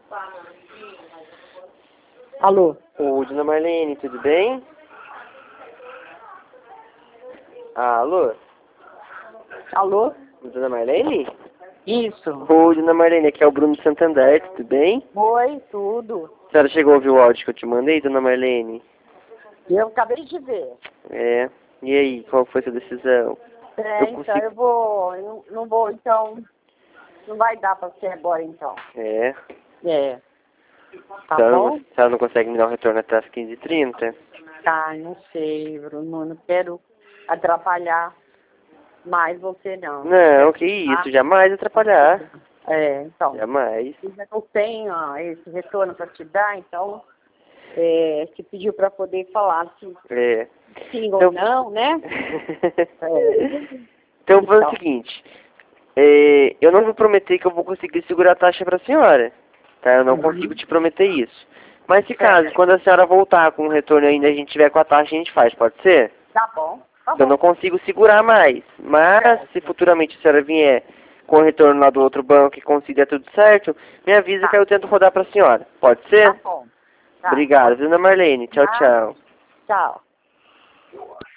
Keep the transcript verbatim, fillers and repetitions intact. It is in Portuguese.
Alô? Oi, dona Marlene, tudo bem? Alô? Alô? Dona Marlene? Isso. Oi, dona Marlene, aqui é o Bruno Santander, tudo bem? Oi, tudo. A senhora chegou a ouvir o áudio que eu te mandei, dona Marlene? Eu acabei de ver. É. E aí, qual foi a sua decisão? É, Eu então consigo... eu vou, eu não, não vou, então, não vai dar pra você agora, então. É. É. Tá A senhora, bom? não, a senhora não consegue me dar um retorno até as quinze e trinta? Tá, não sei, Bruno, não quero atrapalhar mais você, não. Não, que isso, jamais atrapalhar. É, então. Jamais. Eu já não tenho ó, esse retorno para te dar, então, é, te pediu para poder falar se É. sim Então... ou não, né? É. Então, foi o Então. seguinte, é, eu não vou prometer que eu vou conseguir segurar a taxa para a senhora, tá? Eu não Uhum. consigo te prometer isso. Mas se caso, Certo. quando a senhora voltar com o retorno ainda a gente tiver com a taxa, a gente faz, pode ser? Tá bom, tá Eu não bom. consigo segurar mais, mas Certo. se futuramente a senhora vier com o retorno lá do outro banco e consiga tudo certo, me avisa Tá, que aí eu tento rodar para a senhora, pode tá ser? bom. Tá, Obrigado, pode dona Marlene, tchau, nada. tchau. Tchau.